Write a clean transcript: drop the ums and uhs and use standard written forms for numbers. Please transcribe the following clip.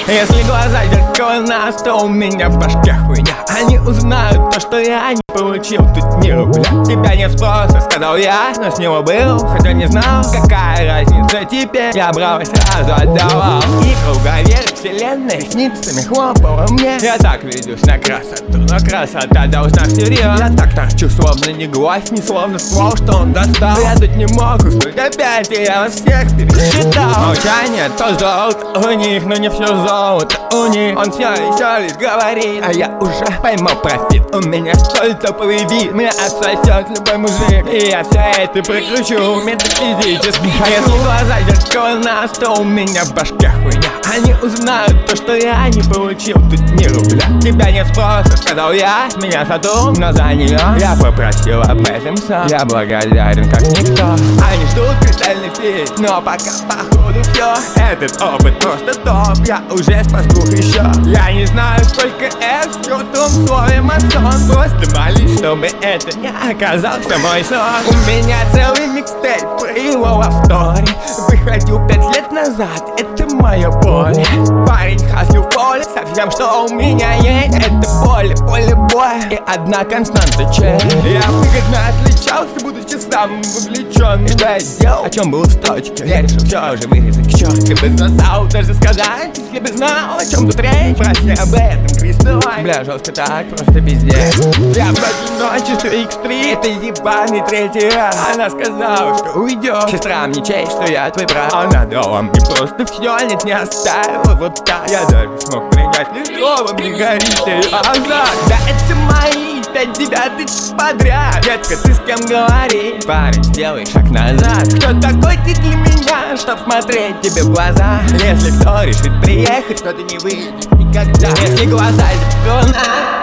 Если глаза зеркало нас, то у меня в башке хуйня. Они узнают то, что я не получил тут ни рубля. Тебя не спроса, сказал я, но с него был, хотя не знал, какая разница теперь. Я брал и сразу отдавал. И круговерть вселенной ресницами хлопала мне. Я так ведусь на красоту, но красота должна всерьез. Я так торчу, словно не гвоздь, не словно ствол, что он достал. Я тут не мог уснуть опять, и я вас всех пересчитал. Молчание, то золото у них, но не все золото у них. Он все еще лишь говорит, а я уже поймал профит. У меня столь топовый вид, меня отсосет любой мужик. И я все это прокручу метафизически. А если глаза зеркало нас, то у меня в башке хуйня. Они узнают то, что я не получил тут ни рубля. Тебя нет спроса, сказал я, с меня Сатурн, но за нее я попросил об этом сам. Я благодарен как никто. Они ждут кристальный фит, но пока походу все. Этот опыт просто топ, я уже спас двух еще. Я не знаю, сколько F в крутом слове масон. Просто молись, чтобы это не оказался мой сон. У меня целый микстейп про его повторе. Выходил 5 лет назад, это мое поле. Парень хаслил в поле, совсем что у меня есть. Это поле боя и одна константа честь. Я выгодно отличался, будучи самым вовлеченным. И что я сделал, о чем был в точке. Я решил все уже вырезать к черту. Если бы знал, даже сказать, если бы знал, о чем тут речь. Проси об этом, Кристалайн. Бля, жестко так, просто пиздец. Я против ночи, что X3, это ебаный третий раз. Она сказала, что уйдет. Сестра мне честь, что я твой брат. Она дала мне просто все, нет, не оставила вот так. Я даже смог принять любого, мне горит ее азарт. Да это мои 5 девятых подряд. Детка, ты с кем говоришь? Парень, сделай шаг назад. Кто такой ты для меня, чтоб смотреть тебе в глаза? Если кто решит приехать, то ты не выйдешь никогда. Если глаза зеркало